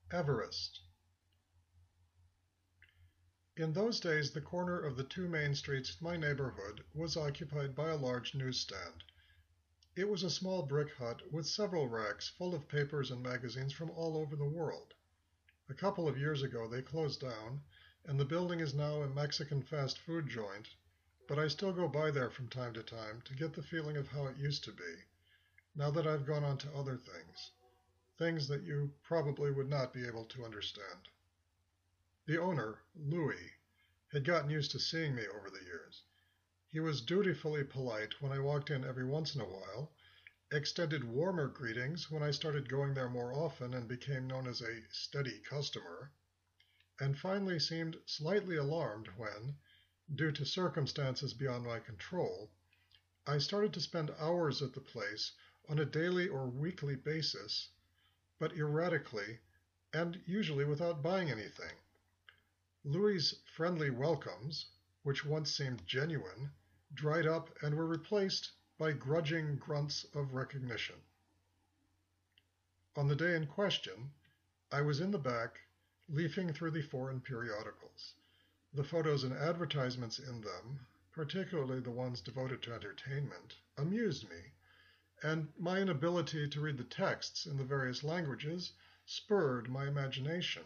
Everest. In those days, the corner of the two main streets in my neighborhood was occupied by a large newsstand. It was a small brick hut with several racks full of papers and magazines from all over the world. A couple of years ago they closed down, and the building is now a Mexican fast food joint, but I still go by there from time to time to get the feeling of how it used to be, now that I've gone on to other things that you probably would not be able to understand. The owner, Louis, had gotten used to seeing me over the years. He was dutifully polite when I walked in every once in a while, extended warmer greetings when I started going there more often and became known as a steady customer, and finally seemed slightly alarmed when, due to circumstances beyond my control, I started to spend hours at the place on a daily or weekly basis, but erratically and usually without buying anything. Louis's friendly welcomes, which once seemed genuine, dried up and were replaced by grudging grunts of recognition. On the day in question, I was in the back, leafing through the foreign periodicals. The photos and advertisements in them, particularly the ones devoted to entertainment, amused me, and my inability to read the texts in the various languages spurred my imagination.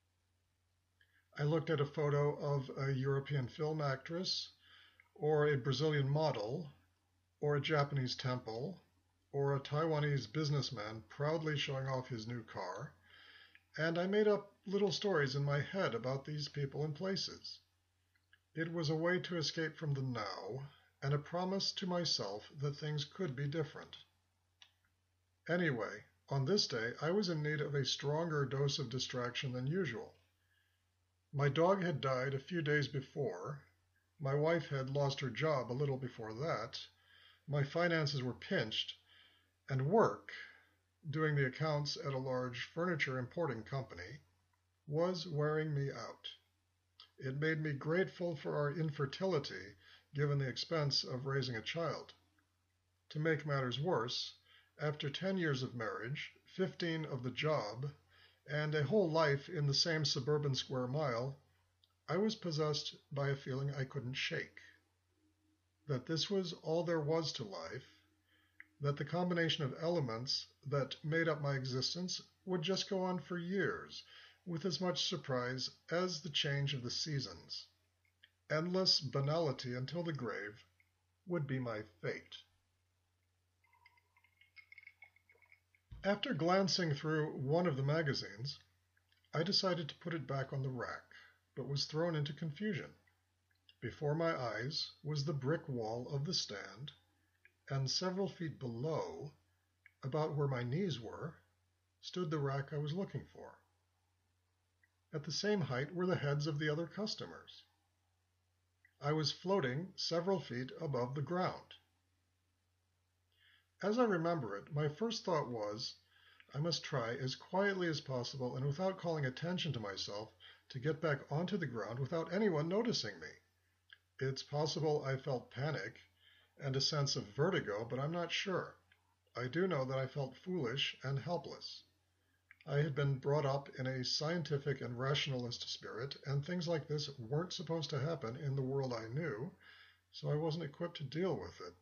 I looked at a photo of a European film actress, or a Brazilian model, or a Japanese temple, or a Taiwanese businessman proudly showing off his new car, and I made up little stories in my head about these people and places. It was a way to escape from the now, and a promise to myself that things could be different. Anyway, on this day, I was in need of a stronger dose of distraction than usual. My dog had died a few days before, my wife had lost her job a little before that, my finances were pinched, and work, doing the accounts at a large furniture importing company, was wearing me out. It made me grateful for our infertility, given the expense of raising a child. To make matters worse, after 10 years of marriage, 15 of the job, and a whole life in the same suburban square mile, I was possessed by a feeling I couldn't shake. That this was all there was to life, that the combination of elements that made up my existence would just go on for years, with as much surprise as the change of the seasons. Endless banality until the grave would be my fate. After glancing through one of the magazines, I decided to put it back on the rack, but was thrown into confusion. Before my eyes was the brick wall of the stand, and several feet below, about where my knees were, stood the rack I was looking for. At the same height were the heads of the other customers. I was floating several feet above the ground. As I remember it, my first thought was, I must try as quietly as possible and without calling attention to myself to get back onto the ground without anyone noticing me. It's possible I felt panic and a sense of vertigo, but I'm not sure. I do know that I felt foolish and helpless. I had been brought up in a scientific and rationalist spirit, and things like this weren't supposed to happen in the world I knew, so I wasn't equipped to deal with it.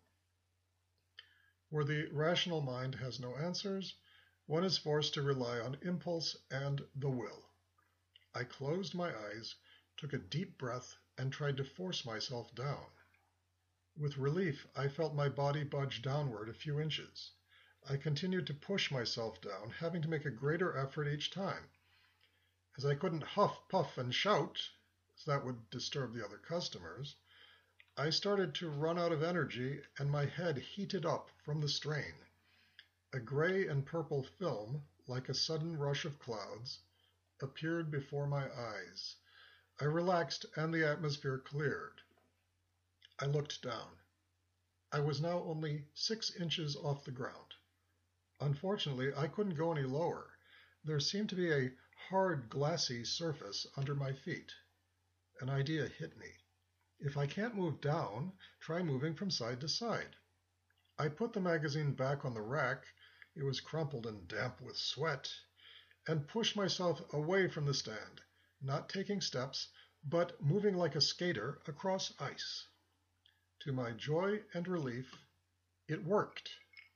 Where the rational mind has no answers, one is forced to rely on impulse and the will. I closed my eyes, took a deep breath, and tried to force myself down. With relief, I felt my body budge downward a few inches. I continued to push myself down, having to make a greater effort each time. As I couldn't huff, puff, and shout, as that would disturb the other customers, I started to run out of energy, and my head heated up from the strain. A gray and purple film, like a sudden rush of clouds, appeared before my eyes. I relaxed, and the atmosphere cleared. I looked down. I was now only 6 inches off the ground. Unfortunately, I couldn't go any lower. There seemed to be a hard, glassy surface under my feet. An idea hit me. If I can't move down, try moving from side to side. I put the magazine back on the rack. It was crumpled and damp with sweat, and pushed myself away from the stand, not taking steps, but moving like a skater across ice. To my joy and relief, it worked.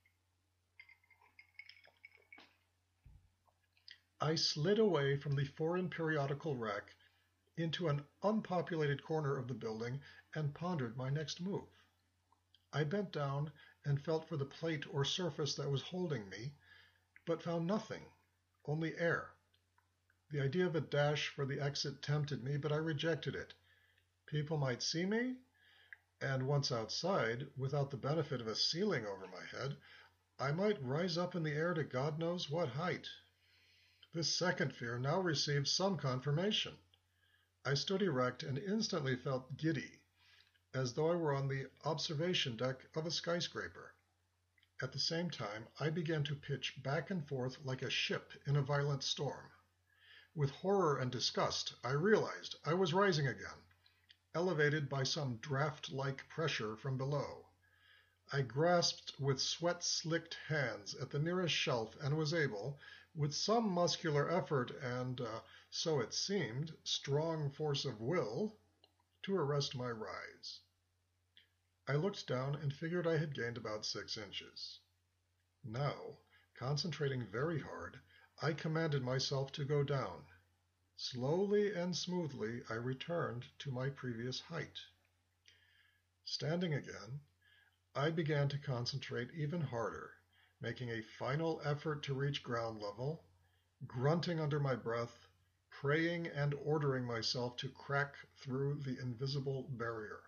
I slid away from the foreign periodical rack into an unpopulated corner of the building and pondered my next move. I bent down and felt for the plate or surface that was holding me, but found nothing, only air. The idea of a dash for the exit tempted me, but I rejected it. People might see me, and once outside, without the benefit of a ceiling over my head, I might rise up in the air to God knows what height. This second fear now received some confirmation. I stood erect and instantly felt giddy, as though I were on the observation deck of a skyscraper. At the same time, I began to pitch back and forth like a ship in a violent storm. With horror and disgust, I realized I was rising again, elevated by some draft-like pressure from below. I grasped with sweat-slicked hands at the nearest shelf and was able, with some muscular effort and, so it seemed, strong force of will, to arrest my rise. I looked down and figured I had gained about 6 inches. Now, concentrating very hard, I commanded myself to go down. Slowly and smoothly, I returned to my previous height. Standing again, I began to concentrate even harder, making a final effort to reach ground level, grunting under my breath, praying and ordering myself to crack through the invisible barrier.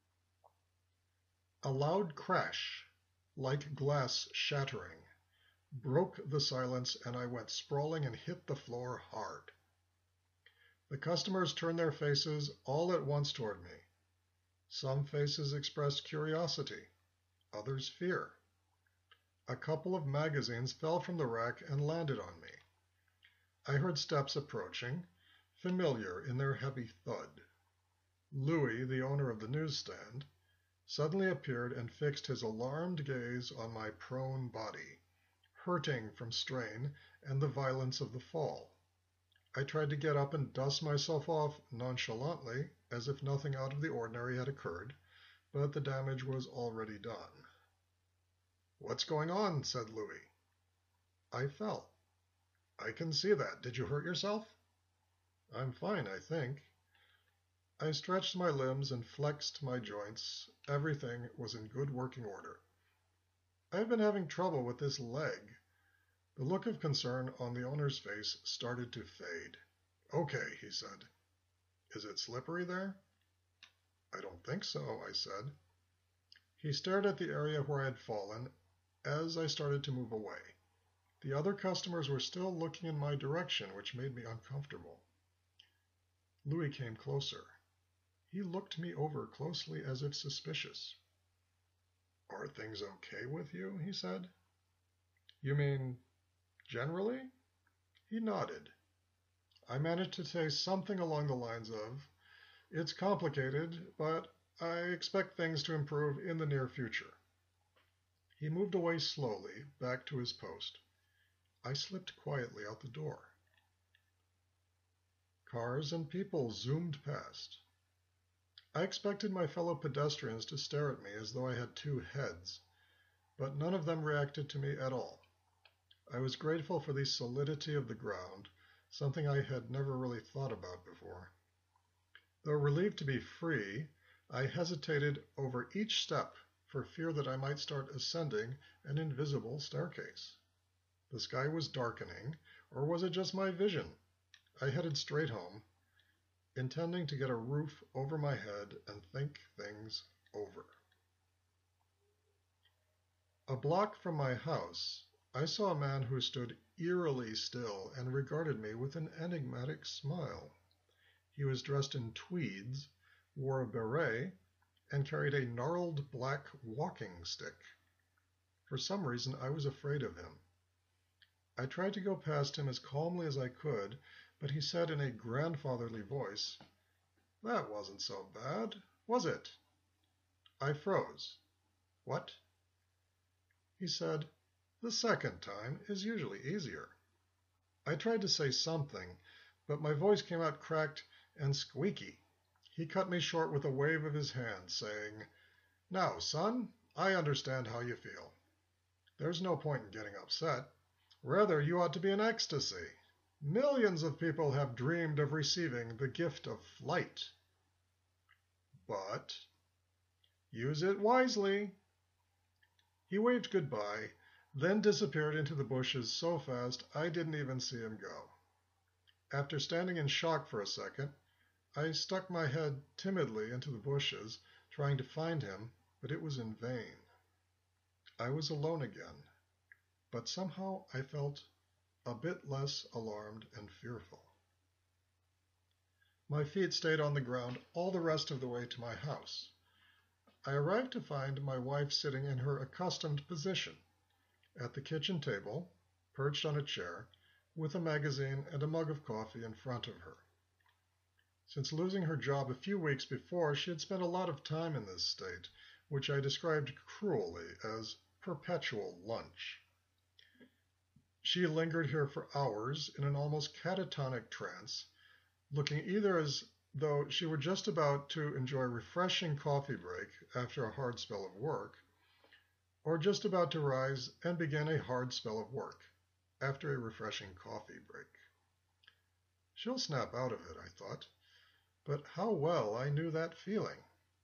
A loud crash, like glass shattering, broke the silence, and I went sprawling and hit the floor hard. The customers turned their faces all at once toward me. Some faces expressed curiosity, others fear. A couple of magazines fell from the rack and landed on me. I heard steps approaching, familiar in their heavy thud. Louis, the owner of the newsstand, suddenly appeared and fixed his alarmed gaze on my prone body, hurting from strain and the violence of the fall. I tried to get up and dust myself off nonchalantly, as if nothing out of the ordinary had occurred, but the damage was already done. "What's going on?" said Louis. I fell. "I can see that. Did you hurt yourself?" "I'm fine, I think." I stretched my limbs and flexed my joints. Everything was in good working order. "I've been having trouble with this leg." The look of concern on the owner's face started to fade. "Okay," he said. "Is it slippery there?" "I don't think so," I said. He stared at the area where I had fallen as I started to move away. The other customers were still looking in my direction, which made me uncomfortable. Louis came closer. He looked me over closely as if suspicious. "Are things okay with you?" he said. "You mean generally?" He nodded. I managed to say something along the lines of, "It's complicated, but I expect things to improve in the near future." He moved away slowly, back to his post. I slipped quietly out the door. Cars and people zoomed past. I expected my fellow pedestrians to stare at me as though I had 2 heads, but none of them reacted to me at all. I was grateful for the solidity of the ground, something I had never really thought about before. Though relieved to be free, I hesitated over each step for fear that I might start ascending an invisible staircase. The sky was darkening, or was it just my vision? I headed straight home, intending to get a roof over my head and think things over. A block from my house, I saw a man who stood eerily still and regarded me with an enigmatic smile. He was dressed in tweeds, wore a beret, and carried a gnarled black walking stick. For some reason, I was afraid of him. I tried to go past him as calmly as I could, but he said in a grandfatherly voice, "That wasn't so bad, was it?" I froze. "What?" He said, "The second time is usually easier." I tried to say something, but my voice came out cracked and squeaky. He cut me short with a wave of his hand, saying, "Now, son, I understand how you feel. There's no point in getting upset. Rather, you ought to be in ecstasy. Millions of people have dreamed of receiving the gift of flight. But use it wisely." He waved goodbye, then disappeared into the bushes so fast I didn't even see him go. After standing in shock for a second, I stuck my head timidly into the bushes, trying to find him, but it was in vain. I was alone again, but somehow I felt a bit less alarmed and fearful. My feet stayed on the ground all the rest of the way to my house. I arrived to find my wife sitting in her accustomed position, at the kitchen table, perched on a chair, with a magazine and a mug of coffee in front of her. Since losing her job a few weeks before, she had spent a lot of time in this state, which I described cruelly as perpetual lunch. She lingered here for hours in an almost catatonic trance, looking either as though she were just about to enjoy a refreshing coffee break after a hard spell of work, or just about to rise and begin a hard spell of work after a refreshing coffee break. She'll snap out of it, I thought, but how well I knew that feeling.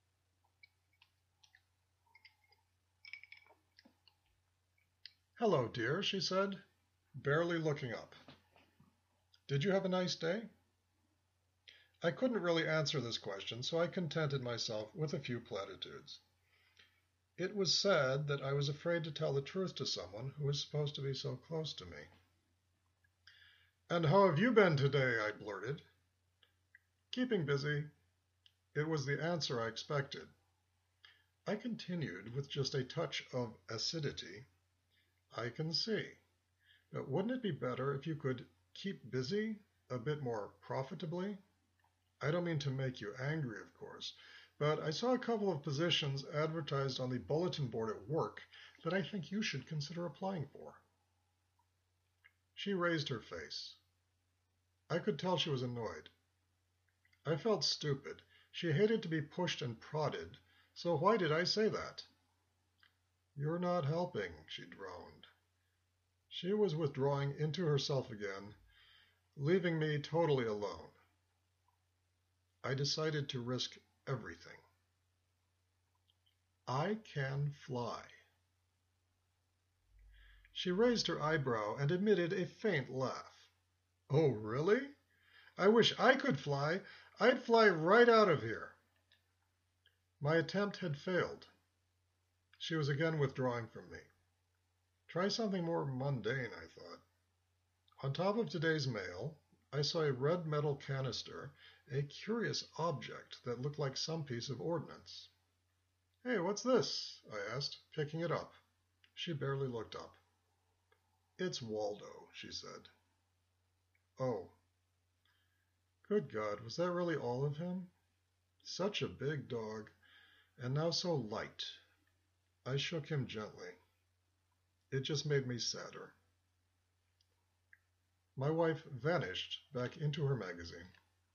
"Hello, dear," she said, barely looking up. "Did you have a nice day?" I couldn't really answer this question, so I contented myself with a few platitudes. It was sad that I was afraid to tell the truth to someone who was supposed to be so close to me. "And how have you been today?" I blurted. "Keeping busy." It was the answer I expected. I continued with just a touch of acidity. "I can see. But wouldn't it be better if you could keep busy a bit more profitably? I don't mean to make you angry, of course, but I saw a couple of positions advertised on the bulletin board at work that I think you should consider applying for." She raised her face. I could tell she was annoyed. I felt stupid. She hated to be pushed and prodded, so why did I say that? "You're not helping," she droned. She was withdrawing into herself again, leaving me totally alone. I decided to risk everything. "I can fly." She raised her eyebrow and emitted a faint laugh. "Oh, really? I wish I could fly. I'd fly right out of here." My attempt had failed. She was again withdrawing from me. Try something more mundane, I thought. On top of today's mail, I saw a red metal canister, a curious object that looked like some piece of ordnance. "Hey, what's this?" I asked, picking it up. She barely looked up. "It's Waldo," she said. "Oh." Good God, was that really all of him? Such a big dog, and now so light. I shook him gently. It just made me sadder. My wife vanished back into her magazine.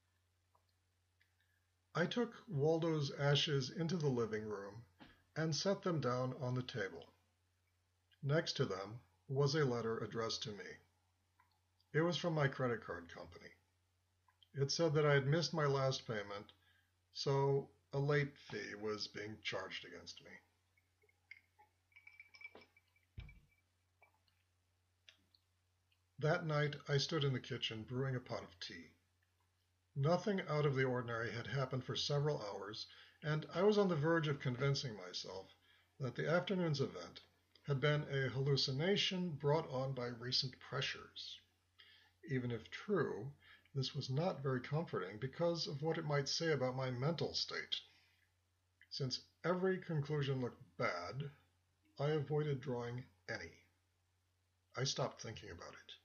I took Waldo's ashes into the living room and set them down on the table. Next to them was a letter addressed to me. It was from my credit card company. It said that I had missed my last payment, so a late fee was being charged against me. That night I stood in the kitchen brewing a pot of tea. Nothing out of the ordinary had happened for several hours, and I was on the verge of convincing myself that the afternoon's event had been a hallucination brought on by recent pressures. Even if true, this was not very comforting because of what it might say about my mental state. Since every conclusion looked bad, I avoided drawing any. I stopped thinking about it.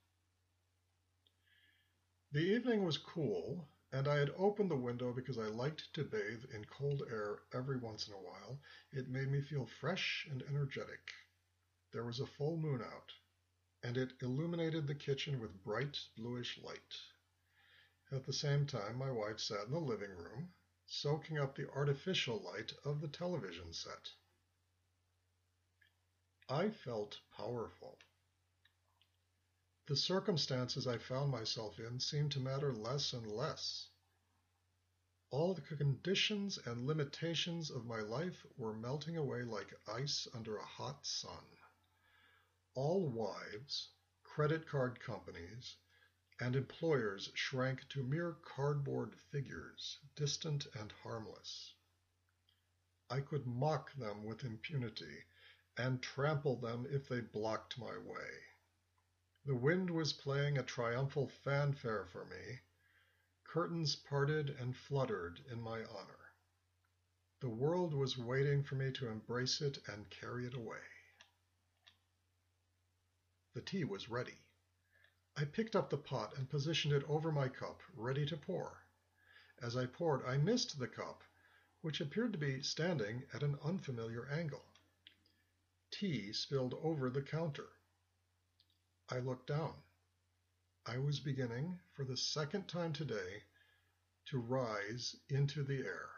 The evening was cool, and I had opened the window because I liked to bathe in cold air every once in a while. It made me feel fresh and energetic. There was a full moon out. and it illuminated the kitchen with bright bluish light. At the same time, my wife sat in the living room, soaking up the artificial light of the television set. I felt powerful. The circumstances I found myself in seemed to matter less and less. All the conditions and limitations of my life were melting away like ice under a hot sun. All wives, credit card companies, and employers shrank to mere cardboard figures, distant and harmless. I could mock them with impunity and trample them if they blocked my way. The wind was playing a triumphal fanfare for me. Curtains parted and fluttered in my honor. The world was waiting for me to embrace it and carry it away. The tea was ready. I picked up the pot and positioned it over my cup, ready to pour. As I poured, I missed the cup, which appeared to be standing at an unfamiliar angle. Tea spilled over the counter. I looked down. I was beginning, for the second time today, to rise into the air.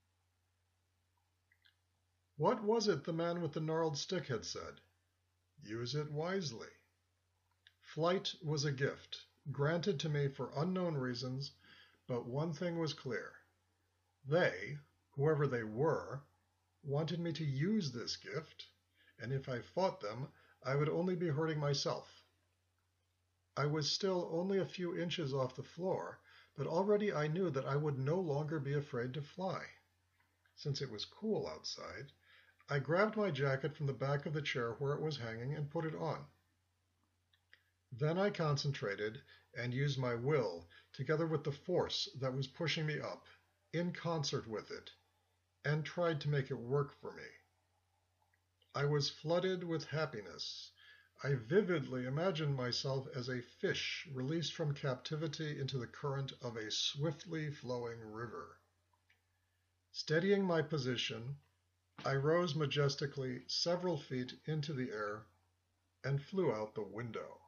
What was it the man with the gnarled stick had said? Use it wisely. Flight was a gift, granted to me for unknown reasons, but one thing was clear. They, whoever they were, wanted me to use this gift, and if I fought them, I would only be hurting myself. I was still only a few inches off the floor, but already I knew that I would no longer be afraid to fly. Since it was cool outside, I grabbed my jacket from the back of the chair where it was hanging and put it on. Then I concentrated and used my will, together with the force that was pushing me up, in concert with it, and tried to make it work for me. I was flooded with happiness. I vividly imagined myself as a fish released from captivity into the current of a swiftly flowing river. Steadying my position, I rose majestically several feet into the air and flew out the window.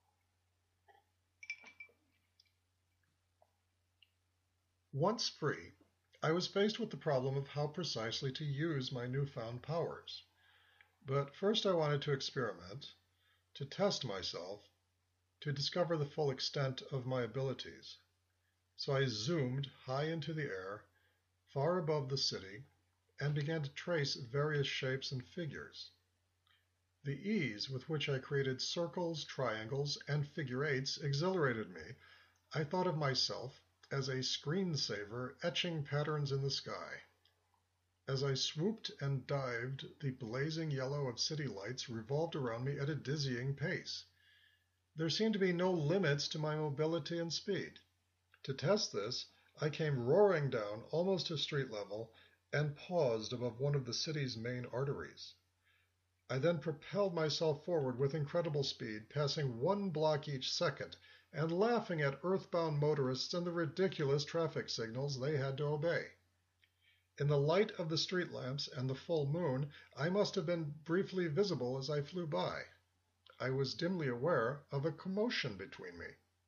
Once free, I was faced with the problem of how precisely to use my newfound powers. But first I wanted to experiment, to test myself, to discover the full extent of my abilities. So I zoomed high into the air, far above the city, and began to trace various shapes and figures. The ease with which I created circles, triangles, and figure eights exhilarated me. I thought of myself as a screensaver etching patterns in the sky. As I swooped and dived, the blazing yellow of city lights revolved around me at a dizzying pace. There seemed to be no limits to my mobility and speed. To test this, I came roaring down almost to street level and paused above one of the city's main arteries. I then propelled myself forward with incredible speed, passing 1 block each second, and laughing at earthbound motorists and the ridiculous traffic signals they had to obey. In the light of the street lamps and the full moon, I must have been briefly visible as I flew by. I was dimly aware of a commotion between me.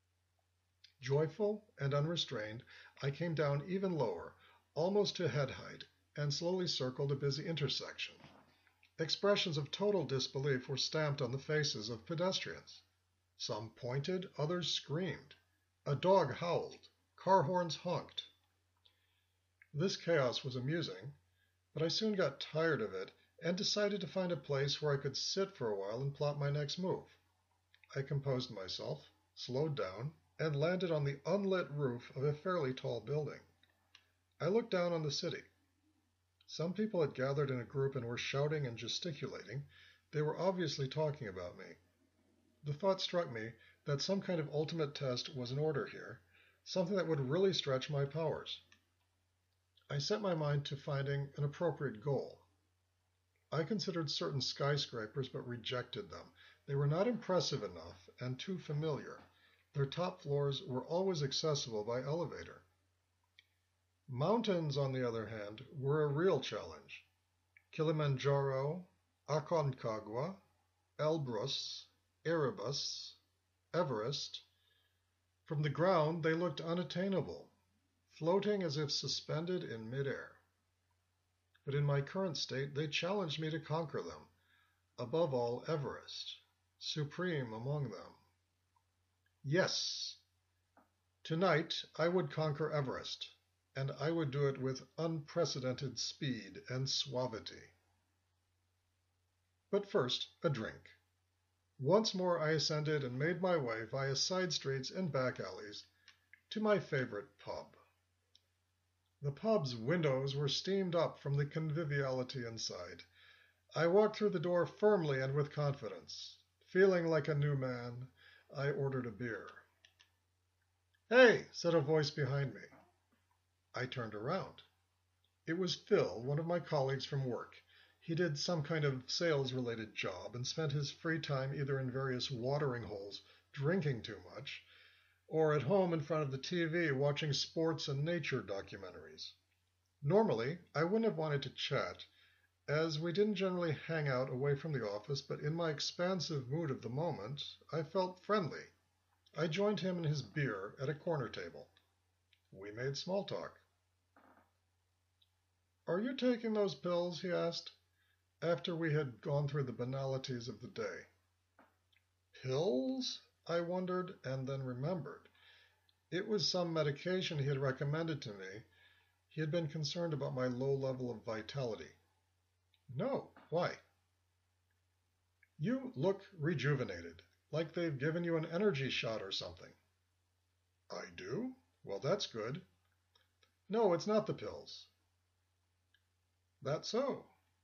Joyful and unrestrained, I came down even lower, almost to head height, and slowly circled a busy intersection. Expressions of total disbelief were stamped on the faces of pedestrians. Some pointed, others screamed. A dog howled. Car horns honked. This chaos was amusing, but I soon got tired of it and decided to find a place where I could sit for a while and plot my next move. I composed myself, slowed down, and landed on the unlit roof of a fairly tall building. I looked down on the city. Some people had gathered in a group and were shouting and gesticulating. They were obviously talking about me. The thought struck me that some kind of ultimate test was in order here, something that would really stretch my powers. I set my mind to finding an appropriate goal. I considered certain skyscrapers but rejected them. They were not impressive enough and too familiar. Their top floors were always accessible by elevator. Mountains, on the other hand, were a real challenge. Kilimanjaro, Aconcagua, Elbrus, Erebus, Everest. From the ground they looked unattainable, floating as if suspended in midair. But in my current state they challenged me to conquer them, above all Everest, supreme among them. Yes, tonight I would conquer Everest, and I would do it with unprecedented speed and suavity. But first, a drink. Once more I ascended and made my way via side streets and back alleys to my favorite pub. The pub's windows were steamed up from the conviviality inside. I walked through the door firmly and with confidence. Feeling like a new man, I ordered a beer. "Hey," said a voice behind me. I turned around. It was Phil, one of my colleagues from work. He did some kind of sales-related job and spent his free time either in various watering holes, drinking too much, or at home in front of the TV watching sports and nature documentaries. Normally, I wouldn't have wanted to chat, as we didn't generally hang out away from the office, but in my expansive mood of the moment, I felt friendly. I joined him and his beer at a corner table. We made small talk. "Are you taking those pills?" he asked, after we had gone through the banalities of the day. Pills? I wondered, and then remembered. It was some medication he had recommended to me. He had been concerned about my low level of vitality. "No, why?" "You look rejuvenated, like they've given you an energy shot or something." "I do? Well, that's good." "No, it's not the pills." "That's so?"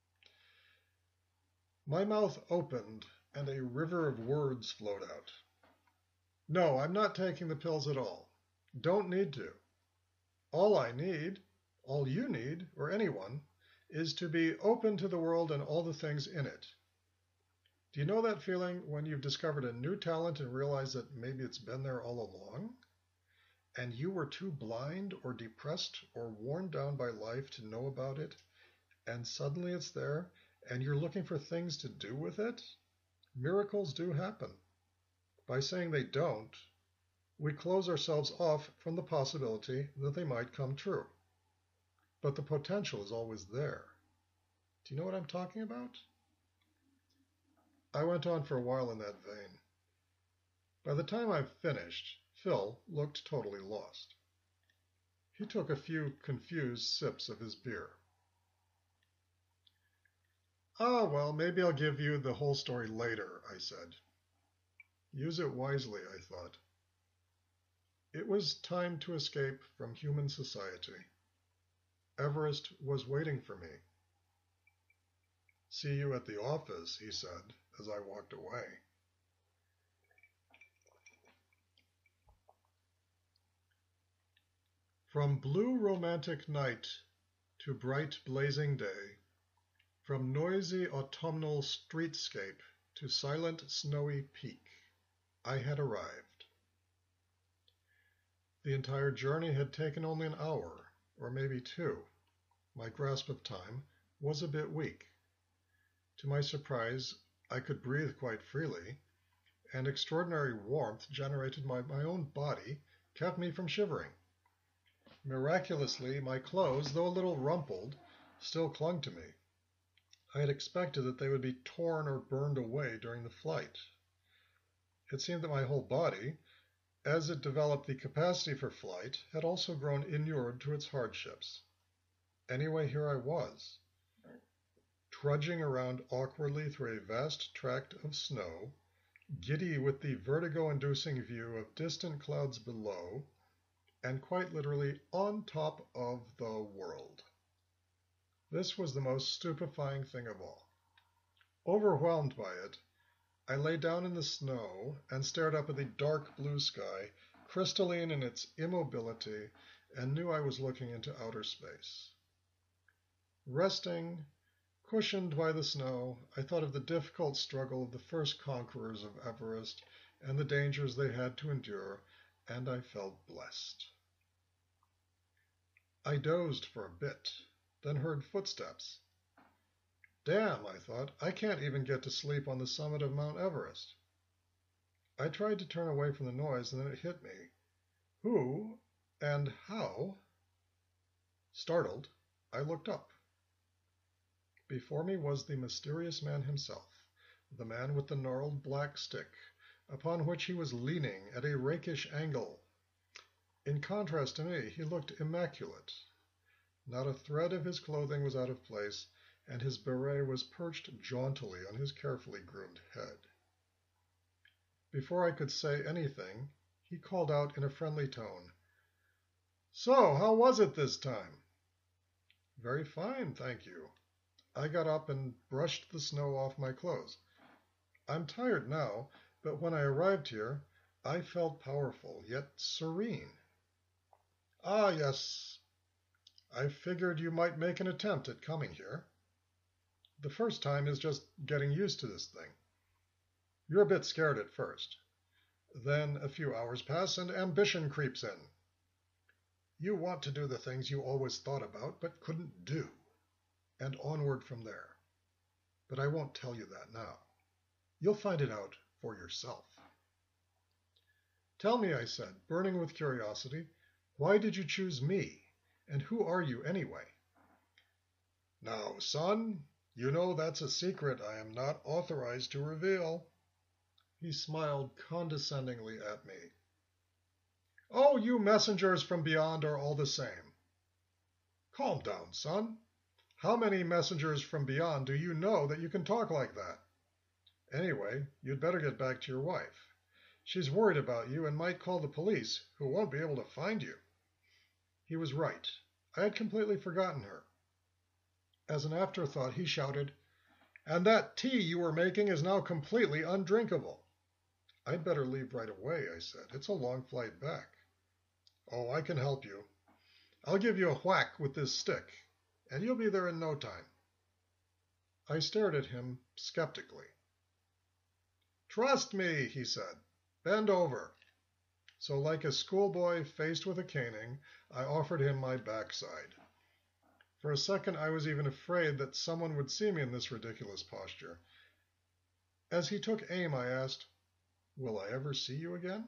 My mouth opened, and a river of words flowed out. "No, I'm not taking the pills at all. Don't need to. All I need, all you need, or anyone, is to be open to the world and all the things in it. Do you know that feeling when you've discovered a new talent and realize that maybe it's been there all along? And you were too blind or depressed or worn down by life to know about it, and suddenly it's there, and you're looking for things to do with it? Miracles do happen. By saying they don't, we close ourselves off from the possibility that they might come true. But the potential is always there. Do you know what I'm talking about?" I went on for a while in that vein. By the time I finished, Phil looked totally lost. He took a few confused sips of his beer. "Ah, well, maybe I'll give you the whole story later," I said. Use it wisely, I thought. It was time to escape from human society. Everest was waiting for me. "See you at the office," he said as I walked away. From blue romantic night to bright blazing day, from noisy autumnal streetscape to silent snowy peak, I had arrived. The entire journey had taken only an hour, or maybe 2. My grasp of time was a bit weak. To my surprise, I could breathe quite freely, and extraordinary warmth generated by my own body kept me from shivering. Miraculously, my clothes, though a little rumpled, still clung to me. I had expected that they would be torn or burned away during the flight. It seemed that my whole body, as it developed the capacity for flight, had also grown inured to its hardships. Anyway, here I was, trudging around awkwardly through a vast tract of snow, giddy with the vertigo-inducing view of distant clouds below, and quite literally on top of the world. This was the most stupefying thing of all. Overwhelmed by it, I lay down in the snow and stared up at the dark blue sky, crystalline in its immobility, and knew I was looking into outer space. Resting, cushioned by the snow, I thought of the difficult struggle of the first conquerors of Everest and the dangers they had to endure, and I felt blessed. I dozed for a bit, then heard footsteps. Damn, I thought, I can't even get to sleep on the summit of Mount Everest. I tried to turn away from the noise, and then it hit me. Who and how? Startled, I looked up. Before me was the mysterious man himself, the man with the gnarled black stick, upon which he was leaning at a rakish angle. In contrast to me, he looked immaculate. Not a thread of his clothing was out of place, and his beret was perched jauntily on his carefully groomed head. Before I could say anything, he called out in a friendly tone, "So, how was it this time?" "Very fine, thank you." I got up and brushed the snow off my clothes. "I'm tired now, but when I arrived here, I felt powerful, yet serene." "Ah, yes. I figured you might make an attempt at coming here. The first time is just getting used to this thing. You're a bit scared at first. Then a few hours pass and ambition creeps in. You want to do the things you always thought about but couldn't do, and onward from there. But I won't tell you that now. You'll find it out for yourself." "Tell me," I said, burning with curiosity, "why did you choose me? And who are you, anyway?" "Now, son, you know that's a secret I am not authorized to reveal." He smiled condescendingly at me. "Oh, you messengers from beyond are all the same." "Calm down, son. How many messengers from beyond do you know that you can talk like that? Anyway, you'd better get back to your wife. She's worried about you and might call the police, who won't be able to find you." He was right. I had completely forgotten her. As an afterthought, he shouted, "And that tea you were making is now completely undrinkable." "I'd better leave right away," I said. "It's a long flight back." "Oh, I can help you. I'll give you a whack with this stick, and you'll be there in no time." I stared at him skeptically. "Trust me," he said. "Bend over." So like a schoolboy faced with a caning, I offered him my backside. For a second I was even afraid that someone would see me in this ridiculous posture. As he took aim, I asked, "Will I ever see you again?"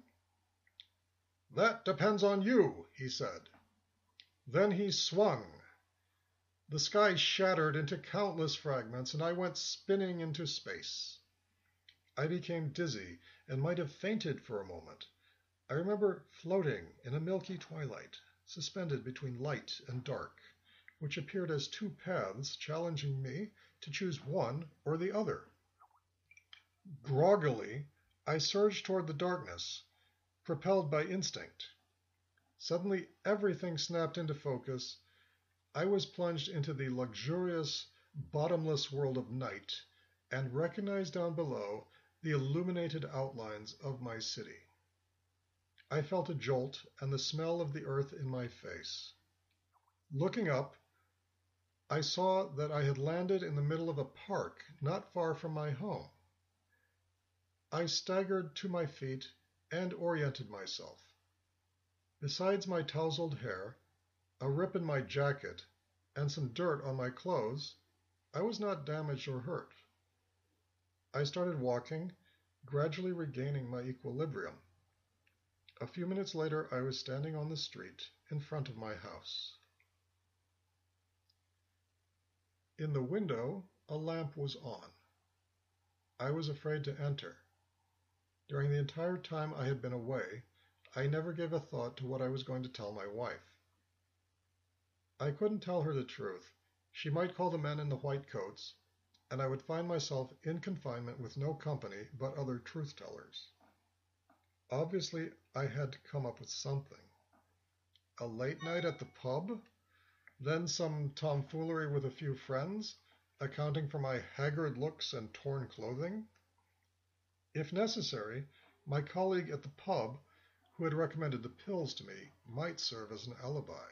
"That depends on you," he said. Then he swung. The sky shattered into countless fragments, and I went spinning into space. I became dizzy and might have fainted for a moment. I remember floating in a milky twilight, suspended between light and dark, which appeared as two paths challenging me to choose one or the other. Groggily, I surged toward the darkness, propelled by instinct. Suddenly, everything snapped into focus. I was plunged into the luxurious, bottomless world of night and recognized down below the illuminated outlines of my city. I felt a jolt and the smell of the earth in my face. Looking up, I saw that I had landed in the middle of a park not far from my home. I staggered to my feet and oriented myself. Besides my tousled hair, a rip in my jacket, and some dirt on my clothes, I was not damaged or hurt. I started walking, gradually regaining my equilibrium. A few minutes later, I was standing on the street in front of my house. In the window, a lamp was on. I was afraid to enter. During the entire time I had been away, I never gave a thought to what I was going to tell my wife. I couldn't tell her the truth. She might call the men in the white coats, and I would find myself in confinement with no company but other truth-tellers. Obviously, I had to come up with something. A late night at the pub? Then some tomfoolery with a few friends, accounting for my haggard looks and torn clothing? If necessary, my colleague at the pub, who had recommended the pills to me, might serve as an alibi.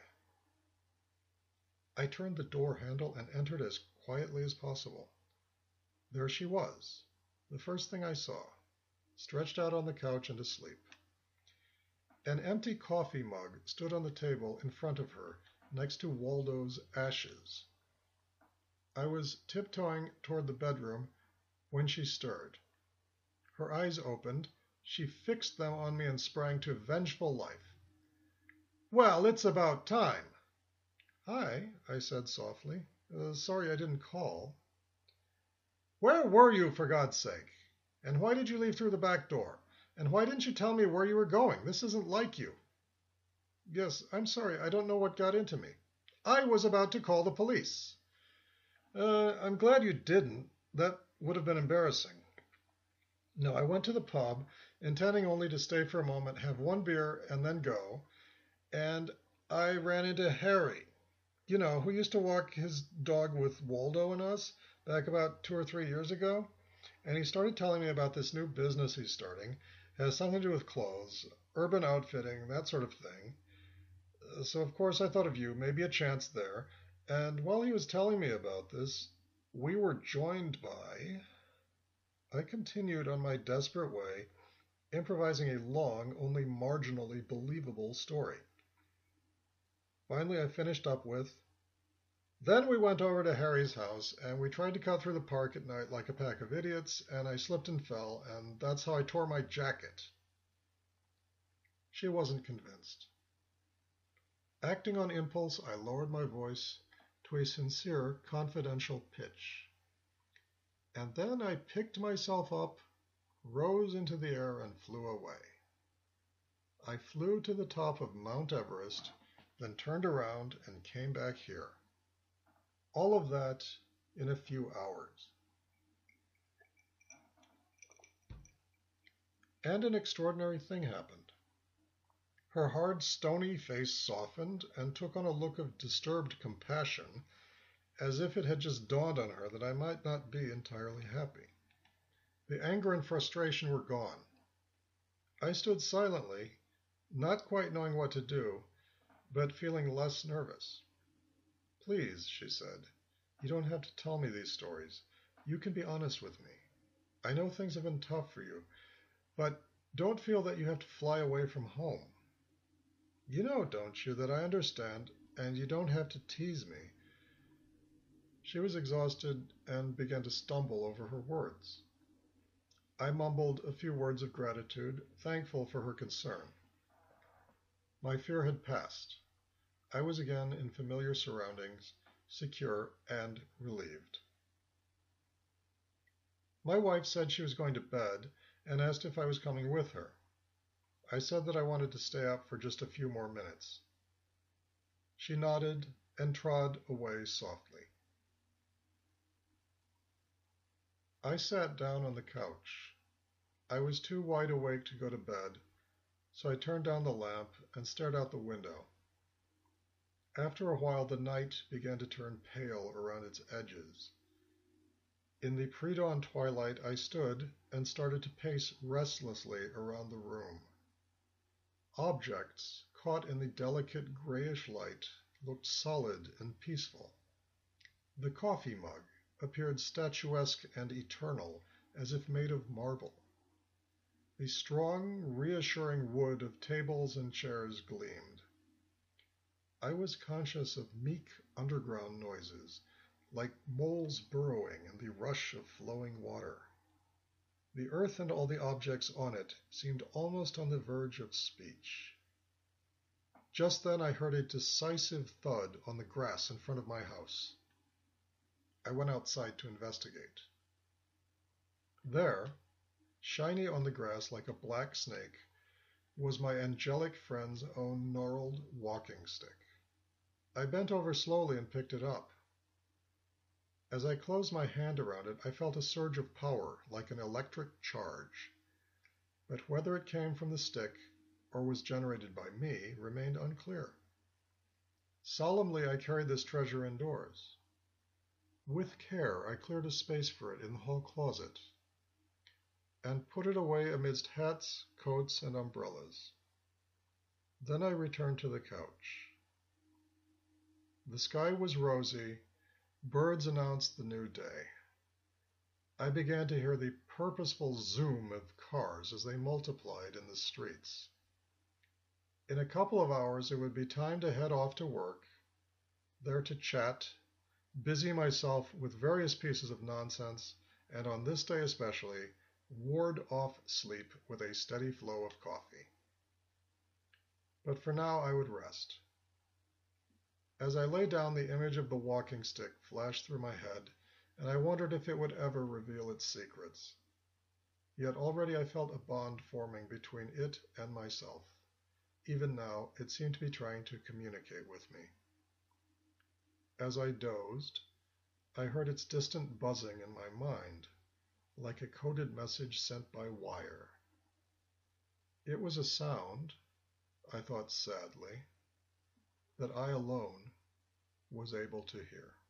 I turned the door handle and entered as quietly as possible. There she was, the first thing I saw, stretched out on the couch and asleep. An empty coffee mug stood on the table in front of her, next to Waldo's ashes. I was tiptoeing toward the bedroom when she stirred. Her eyes opened, She fixed them on me and sprang to vengeful life. "Well, it's about time." "Hi," I said softly. Sorry I didn't call." "Where were you, for God's sake? And why did you leave through the back door? And why didn't you tell me where you were going? This isn't like you." "Yes, I'm sorry. I don't know what got into me." "I was about to call the police." I'm glad you didn't. That would have been embarrassing." No, I went to the pub, intending only to stay for a moment, have one beer, and then go, and I ran into Harry, who used to walk his dog with Waldo and us back about 2 or 3 years ago. And he started telling me about this new business he's starting. It has something to do with clothes, urban outfitting, that sort of thing. So, of course, I thought of you, maybe a chance there. And while he was telling me about this, we were joined by... I continued on my desperate way, improvising a long, only marginally believable story. Finally, I finished up with, "Then we went over to Harry's house, and we tried to cut through the park at night like a pack of idiots, and I slipped and fell, and that's how I tore my jacket." She wasn't convinced. Acting on impulse, I lowered my voice to a sincere, confidential pitch. And then I picked myself up, rose into the air, and flew away. I flew to the top of Mount Everest, then turned around and came back here. All of that in a few hours. And an extraordinary thing happened. Her hard, stony face softened and took on a look of disturbed compassion, as if it had just dawned on her that I might not be entirely happy. The anger and frustration were gone. I stood silently, not quite knowing what to do, but feeling less nervous. "Please," she said, "you don't have to tell me these stories. You can be honest with me. I know things have been tough for you, but don't feel that you have to fly away from home. You know, don't you, that I understand, and you don't have to tease me." She was exhausted and began to stumble over her words. I mumbled a few words of gratitude, thankful for her concern. My fear had passed. I was again in familiar surroundings, secure and relieved. My wife said she was going to bed and asked if I was coming with her. I said that I wanted to stay up for just a few more minutes. She nodded and trod away softly. I sat down on the couch. I was too wide awake to go to bed, so I turned down the lamp and stared out the window. After a while, the night began to turn pale around its edges. In the pre-dawn twilight, I stood and started to pace restlessly around the room. Objects, caught in the delicate grayish light, looked solid and peaceful. The coffee mug appeared statuesque and eternal, as if made of marble. The strong, reassuring wood of tables and chairs gleamed. I was conscious of meek underground noises, like moles burrowing in the rush of flowing water. The earth and all the objects on it seemed almost on the verge of speech. Just then I heard a decisive thud on the grass in front of my house. I went outside to investigate. There, shiny on the grass like a black snake, was my angelic friend's own gnarled walking stick. I bent over slowly and picked it up. As I closed my hand around it, I felt a surge of power, like an electric charge. But whether it came from the stick or was generated by me remained unclear. Solemnly, I carried this treasure indoors. With care, I cleared a space for it in the hall closet and put it away amidst hats, coats, and umbrellas. Then I returned to the couch. The sky was rosy. Birds announced the new day. I began to hear the purposeful zoom of cars as they multiplied in the streets. In a couple of hours, it would be time to head off to work, there to chat, busy myself with various pieces of nonsense, and on this day especially, ward off sleep with a steady flow of coffee. But for now I would rest. As I lay down, the image of the walking stick flashed through my head, and I wondered if it would ever reveal its secrets. Yet already I felt a bond forming between it and myself. Even now, it seemed to be trying to communicate with me. As I dozed, I heard its distant buzzing in my mind, like a coded message sent by wire. It was a sound, I thought sadly, that I alone was able to hear.